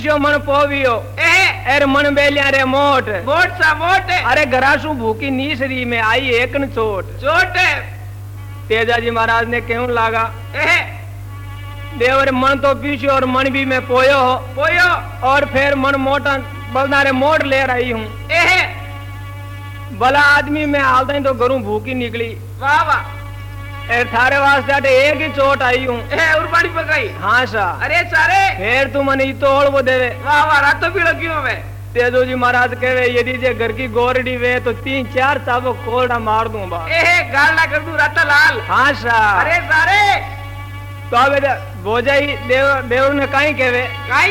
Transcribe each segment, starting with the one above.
जो मन पोवियो एर मन बेलिया रे मोट मोट सा मोट अरे गरासू भूखी नीसरी में आई एक न चोट चोट तेजा जी महाराज ने क्यों लागा देवर मन तो पीछे और मन भी मैं पोयो और फिर मन मोटा बलदारे मोट ले रही हूँ भला आदमी में हालता ही तो गरू भूखी निकली वाह वाह थारे वास्ते एक ही चोट आई हूँ उर्बानी पकाई हाँ सा अरे सारे फिर तू मन तोड़ वो देवे वाह वाह रातों भी लगी हूँ मैं तेजो जी महाराज कहे यदि जे घर की गोरडी वे तो 3-4 चाबो कोड़ा मार दूं बा गाल ना कर दूं राता लाल हाँ सा अरे सारे तो अब भोजाई देव ने काई कहे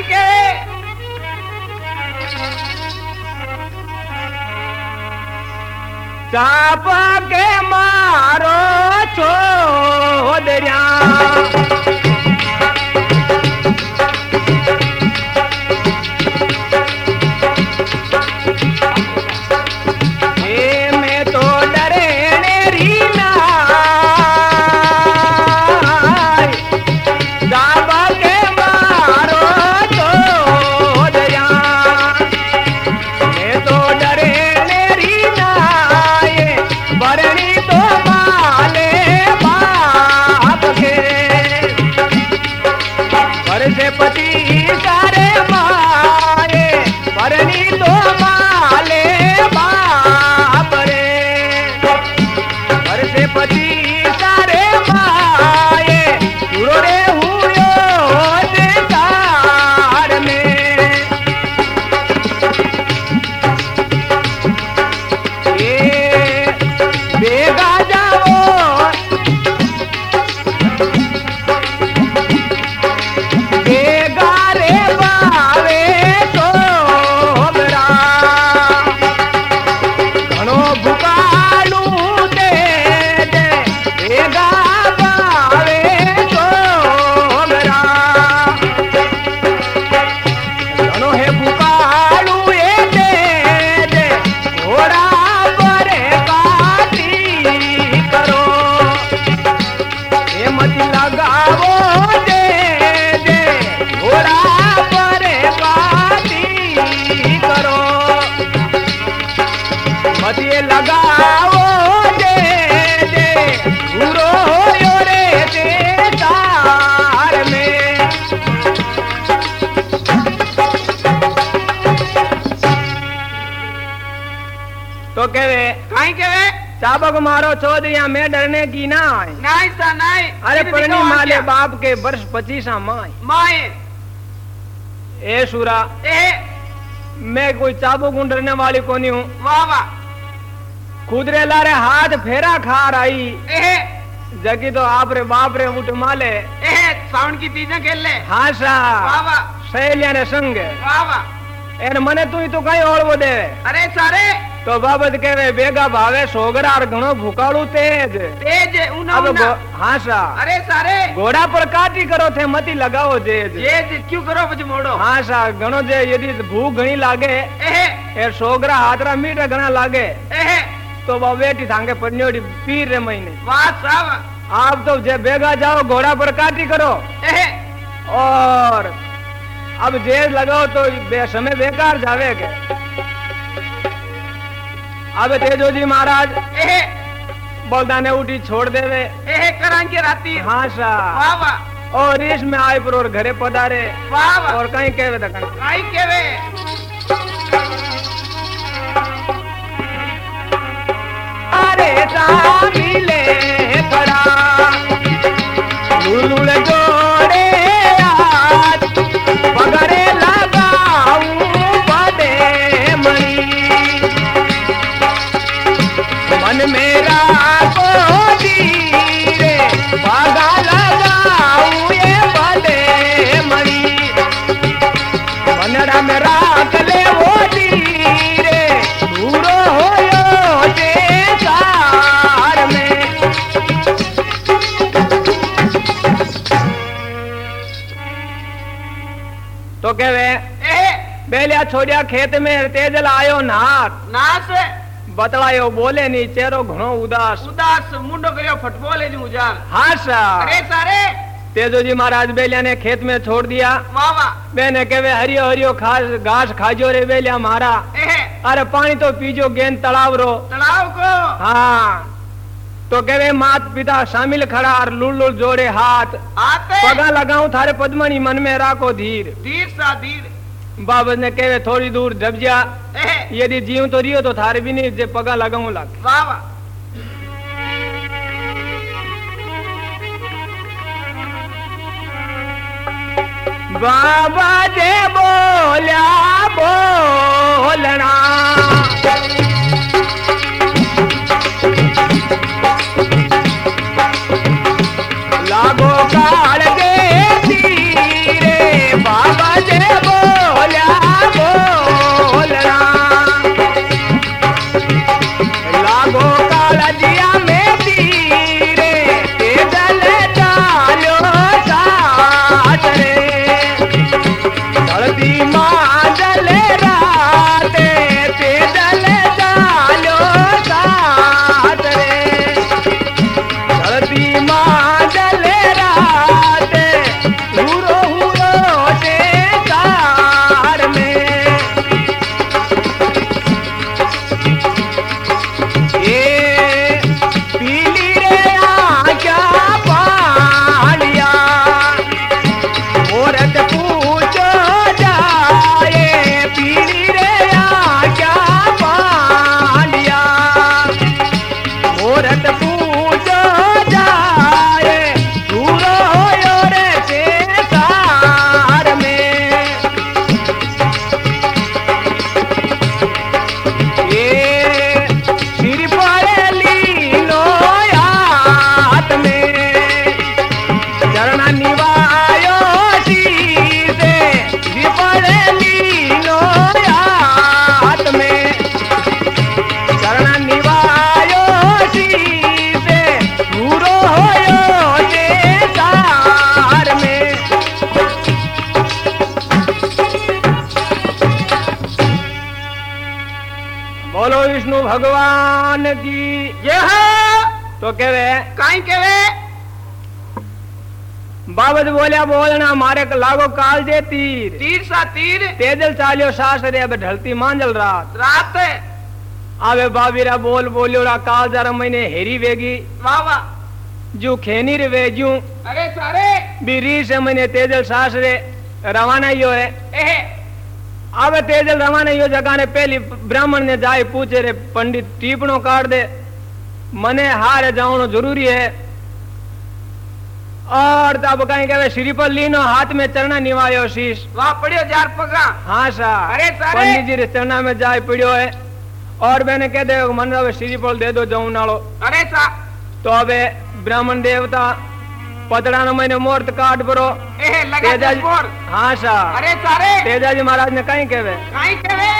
चापा के मारो छोदरिया तो चाबक मारो चौधरी में डरने की ना अरे परनी माले बाप के वर्ष 25 माए ए सुरा मैं कोई चाबक हूँ डरने वाली कोनी हूँ वाह वाह खुदरे लारे हाथ फेरा खा रही जगी तो आप रे बाप रे उठ माले साउंड की तीजा खेल ले हाँ सा वाह वाह सहेलिया ने संग वाह वाह एर मने तू तो कहीं ओळवो दे अरे सारे तो बाबत कहे बेगा भावे सोगरा और घणो भूकाड़ू तेज हाँ सा अरे सारे घोड़ा पर काटी करो थे मती लगाओ जेज क्यों करो बच मोड़ो हाँ सा घणो जे यदि भूख घणी लागे ए सोगरा हाथरा मीठा घणा लागे तो वो बेटी थांगे पन्योड़ी पीर रे महीने वाह साहब आप तो जे बेगा जाओ घोड़ा पर काटी करो और अब जेज लगाओ तो समय बेकार जावे के अब तेजो जी महाराज बोलदाने उठी छोड़ देवे करांगे राती हाँ सा वाह वाह और इस में आए पर और घरे पधारे वाह वाह और कहीं कहवे तक कहीं कहवे अरे मिले पड़ा लुलुल जोड़े आज पगड़े लगाऊं बड़े मरी मन मेरा को धीरे बागा लगाऊं ये बड़े मरी मनड़ा में राख ले वो धीरे दूरो होयो जे कार में तो कहवे बेलिया छोड़िया खेत में तेजल आयो नास बतलायो बोले नी चेहरो घणो उदास मुंडो करियो फटबोले जी उजाल हाँ सा अरे सारे तेजो जी महाराज बेलिया ने खेत में छोड़ दिया। वाह वाह। मैंने कहे हरियो हरियो घास खाजो रे बेलिया मारा। अरे पानी तो पीजो गेंद तालाब रो। तालाब को। हाँ तो कहे मात पिता शामिल खड़ा और लुल लुल जोड़े हाथ। पगा लगाऊं थारे पद्मनी मन में राखो धीर। धीर सा धीर। बाबा ने कहे थोड़ी दूर दब जा, यदि जीव तो रियो तो थारे भी नहीं पगा लगाऊं लग। वाह वाह। बाबा जे बोल्या बोलना लागो काल दे तीरे। बाबा जे बोल्या बोलना लागो काल दिया में तीरे। तेजल चालो साथ रे धरती मांडल राते। तेजल चालो साथ रे धरती मांडल राते। हुरो हुरो से कार में ये पीली रे आँखा पानिया। औरत पूछो जाए पीली रे आँखा पानिया। औरत पूछो जाए दूरो रे से सार में। ये सिर पर लीनो हाथ में चरण निवायो शीसे। सिर पर लीनो हाथ में चरण निवायो शीसे। पूरो होयो जे सार में। बोलो विष्णु भगवान की ये तो कहे काई केवे। बाबत बोलिया बोलना मारे लागो काल जे तीर। तीर सा तीर। तेजल चालियो सास रे अब ढलती मांजल रात। रात आवे बाबीरा बोल बोलियो रा काल जरा मैंने हेरी वेगी। वाह वाह। जू खेनी रे वेजू अरे सारे बीरी से मैंने तेजल सास रे रवाना यो है। आवे तेजल रवाना यो जगह ने पहली ब्राह्मण ने जाए पूछे रे पंडित टीपणो काट दे मने हारे जानो जरूरी है। और तब कहीं कहे श्री पर लीनो हाथ में चरना निवायो शीश। वहाँ पड़ियो जार पगा। हाँ सा। अरे सारे पंडित जी रे चरना में जाए पड़ियो है। और मैंने कह दे मन अब श्री पर दे दो जाऊं नालो। अरे सा तो अब ब्राह्मण देवता पतड़ा न मैंने मुहूर्त काट बरो। तेजा जी। हाँ सा। अरे सारे तेजा जी महाराज ने कहीं कहवे काई केवे।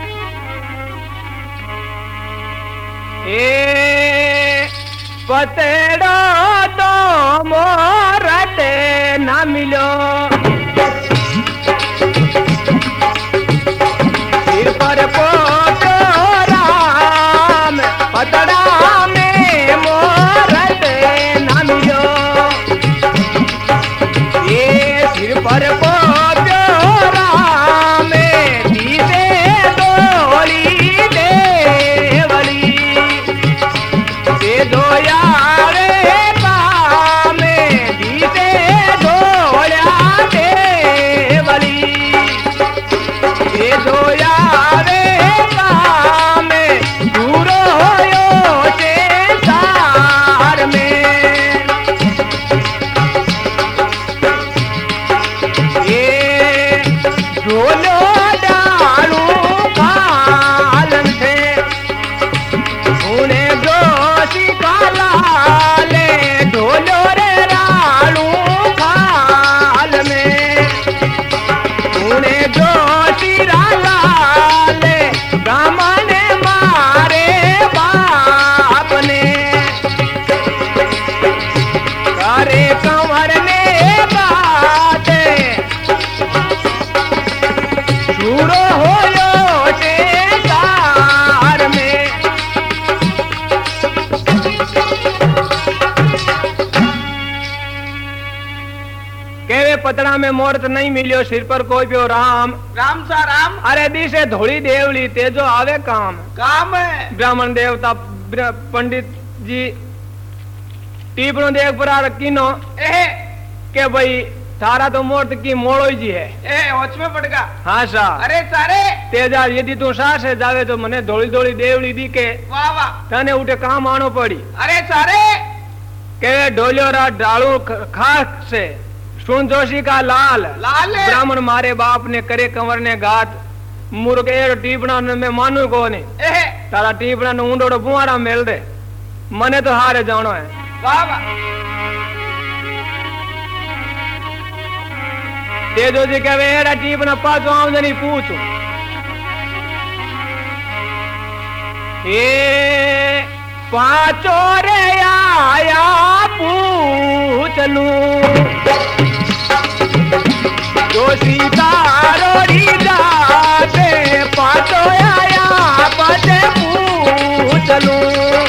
ए पतड़ो तो मोरत न मिलो। सिर पर पोतो राम पतड़ा में मोरत न मिलो। ये सिर पर पोतो राम दीदे डोली देवली। दे दो यारे पामे दीदे डोल्या देवली। दे दो यारे पामे दूरो होयो से सार में। ये ढोलो डालू कालन थे उन्हें जोशी काला ले। ढोलो रे रालू काल में उन्हें जोशी राला ले। ब्राह्मण मारे बाप ने सारे कंवर ने बात शुरू होयो से सार में। में मुहूर्त नहीं मिलियो, सिर पर कोई पियो राम। राम सा राम। अरे दिशे धोली देवली तेजो आवे काम। काम है। ब्राह्मण देवता पंडित जी टीपणो देख पर कीनो के भाई थारा तो मुहूर्त की मोड़ो जी है। होश में पड़ गया। हाँ सा। अरे सारे तेजा यदि तू सास है जावे तो मने धोली धोली देवली दी के वाह वाह तने उठे काम आनो पड़ी। अरे सारे के ढोलियो रा डालू खास से सुन जोशी का लाल लाल ब्राह्मण मारे बाप ने करे कंवर ने घात मुर्ग ए टीपणा में मानू को नहीं तारा टीपणा ने ऊंडो बुआरा मेल दे मने तो हारे जानो है। वाह वाह। तेजो जी कहे एड़ा टीपणा पाछो आमदनी पूछू ए पाचो रे आया पूछ लूं जोशी तारोड़ी जाते पाचो आया पाचे पूछ लूं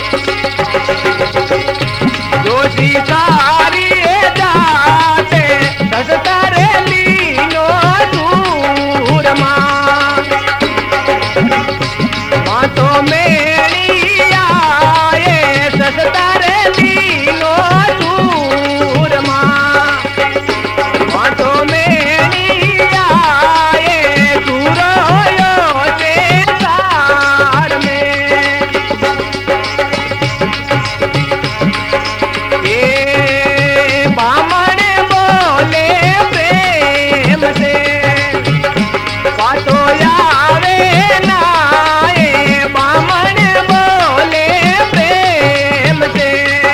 जोशी तारी जाते सस्तारे लीनो दूर मां तो मेरी आए सस्तारे लीनो दूर मां तो मेरी आए दूर होयो से तार में ये बामण बोले प्रेम से बातो यावे नाए बामण बोले प्रेम से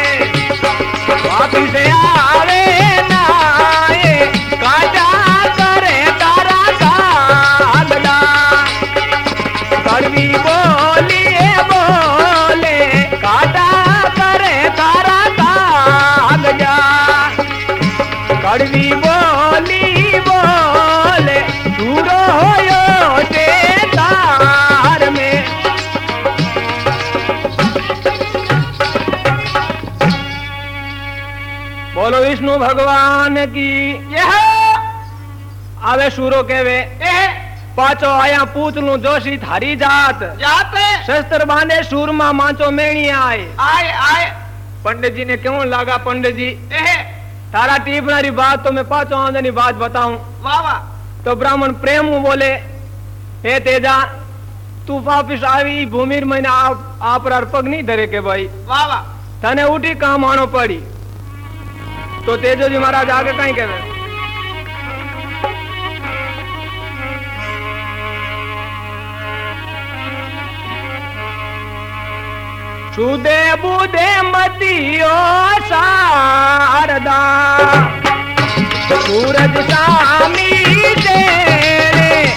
वापिस आवे नाए काटा करे तारा कागदा कड़वी बोलिए बोले काटा करे तारा कागजा कड़वी बोली बोले दूरो होयो से तार में बोलो विष्णु भगवान की यह आवे सूरो केवे पाचो आया पूछ लू जोशी थारी जात जाते शस्त्र बांधे सूरमा मांचो मेणी आए आए आए। पंडित जी ने क्यों लागा पंडित जी तारा टीपनारी बात तो मैं पाचो आमदनी बात बताऊं। वाह वाह। तो ब्राह्मण प्रेम बोले हे तेजा तू वापिस आई भूमि मैंने आप पग नहीं धरे के भाई। वाह वाह। तने उठी काम आनो पड़ी। तो तेजो जी महाराज आगे कहीं कहे सुदे बुदे मतियो शारदा सूरज सा